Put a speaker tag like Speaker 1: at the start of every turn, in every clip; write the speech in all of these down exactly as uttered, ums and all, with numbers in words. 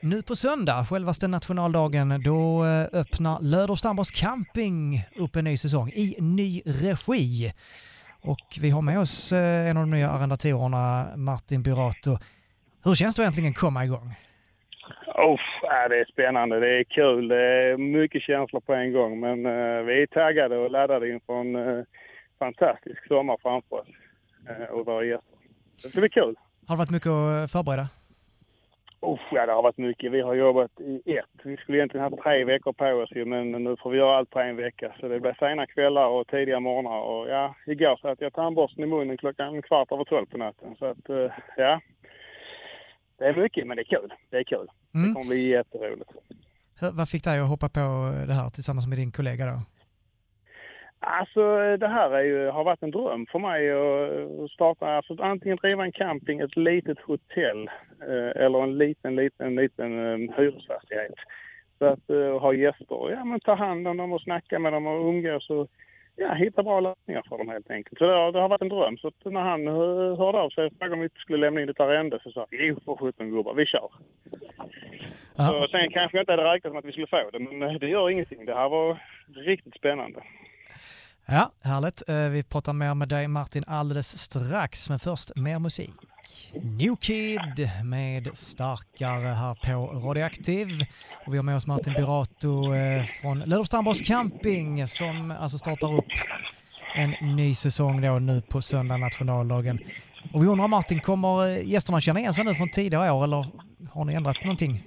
Speaker 1: nu på söndag, självaste nationaldagen, då öppnar Löderups camping upp en ny säsong i ny regi. Och vi har med oss en av de nya arrendatorerna, Martin Birato. Hur känns det egentligen att komma igång?
Speaker 2: Oh, det är spännande, det är kul, det är mycket känslor på en gång, men uh, vi är taggade och laddade inför en uh, fantastisk sommar framför oss uh, och våra gäster. Det ska bli kul.
Speaker 1: Har det varit mycket att förbereda?
Speaker 2: Oh, ja, det har varit mycket. Vi har jobbat i ett. Vi skulle egentligen ha tre veckor på oss, men nu får vi göra allt på en vecka. Så det blir sena kvällar och tidiga morgnar. Och ja, igår så att jag tandborsten i munnen klockan kvart över tolv på natten. Så att, uh, ja... Det är mycket, men det är kul. Det är kul. Mm. Det kommer bli jätteroligt.
Speaker 1: Vad fick dig att hoppa på det här tillsammans med din kollega då?
Speaker 2: Alltså, det här är ju, har varit en dröm för mig att starta. Alltså, antingen driva en camping, ett litet hotell eh, eller en liten, liten, liten eh, hyresfastighet. Så att eh, ha gäster. Ja, men ta hand om dem och snacka med dem och umgås och ja, hitta bra lösningar för dem helt enkelt. Så det har, det har varit en dröm. Så när han hörde av sig och frågade om vi skulle lämna in ett arrende så sa jag, jo för sjutton gubbar, vi kör. Ja. Så sen kanske jag inte hade räknat med att vi skulle få det, men det gör ingenting. Det här var riktigt spännande.
Speaker 1: Ja, härligt. Vi pratar mer med dig Martin alldeles strax, men först mer musik. New Kid med Starkare här på Radioaktiv. Och vi har med oss Martin Birato från Löderups camping som alltså startar upp en ny säsong då nu på söndag nationaldagen. Och vi undrar Martin, kommer gästerna känna igen sig nu från tidigare år eller har ni ändrat någonting?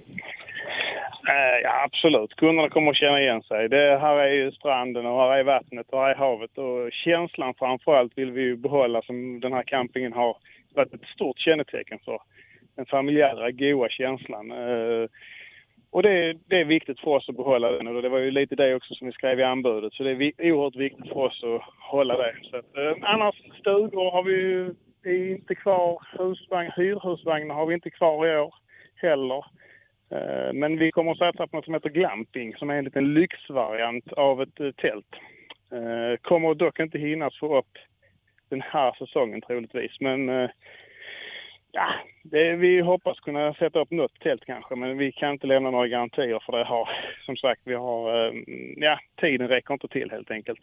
Speaker 2: Ja, absolut. Kunderna kommer att känna igen sig. Det här är ju stranden och här är vattnet och här är havet. Och känslan framförallt vill vi ju behålla som den här campingen har varit ett stort kännetecken för. Den familjära, goda känslan. Och det, det är viktigt för oss att behålla den. Och det var ju lite det också som vi skrev i anbudet. Så det är oerhört viktigt för oss att hålla det. Så att, annars stugor har vi ju inte kvar. Husvagn, hyrhusvagnar har vi inte kvar i år heller. Men vi kommer att satsa på något som heter glamping som är en liten lyxvariant av ett tält. Kommer dock inte hinnas få upp den här säsongen troligtvis. Men ja, det, vi hoppas kunna sätta upp något tält kanske. Men vi kan inte lämna några garantier för det har, som sagt, vi har, ja, tiden räcker inte till helt enkelt.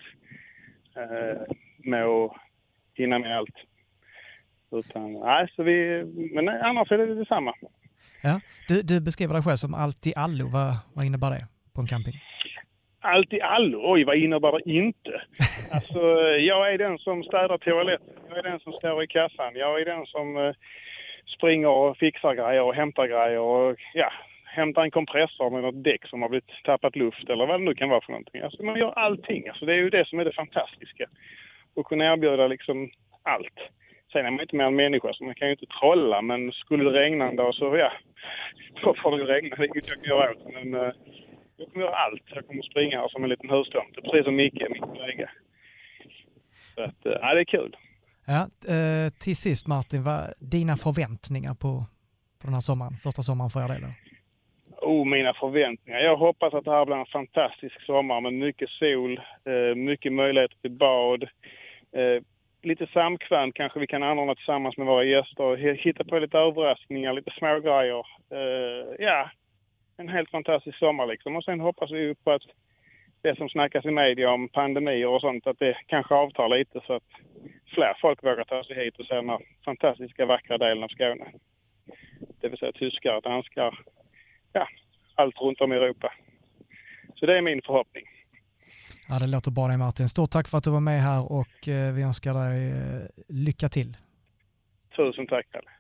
Speaker 2: Med att hinna med allt. Utan, nej, så vi, men annars är det detsamma.
Speaker 1: Ja. Du, du beskriver dig själv som allt i allo. Vad, vad innebär det på en camping?
Speaker 2: Allt i allo? Oj, vad innebär det inte? Alltså, jag är den som städar toaletten. Jag är den som står i kassan. Jag är den som eh, springer och fixar grejer och hämtar grejer. Och ja, hämtar en kompressor med något däck som har blivit tappat luft eller vad det nu kan vara för någonting. Alltså, man gör allting. Alltså, det är ju det som är det fantastiska. Att kunna erbjuda liksom allt. Sen är man inte mer en människa så man kan ju inte trolla, men skulle det regna en dag så ja, då får det regna, det är inget jag kan göra åt. Men uh, jag kommer göra allt. Jag kommer springa här som en liten hustomte, precis som Micke, min kollega. Så att, uh, ja, det är kul.
Speaker 1: Ja, uh, till sist Martin, vad dina förväntningar på, på den här sommaren, första sommaren för er del?
Speaker 2: Oh, mina förväntningar. Jag hoppas att det här blir en fantastisk sommar med mycket sol, uh, mycket möjligheter till bad, uh, lite samkväm kanske vi kan anordna tillsammans med våra gäster. Hitta på lite överraskningar, lite smågrejer. Uh, ja, en helt fantastisk sommar liksom. Och sen hoppas vi på att det som snackas i media om pandemier och sånt, att det kanske avtar lite så att fler folk vågar ta sig hit och se den här fantastiska vackra delen av Skåne. Det vill säga tyskar, danskar, ja, allt runt om i Europa. Så det är min förhoppning.
Speaker 1: Ja, det låter bra dig Martin. Stort tack för att du var med här och vi önskar dig lycka till.
Speaker 2: Tusen tack, Kalle.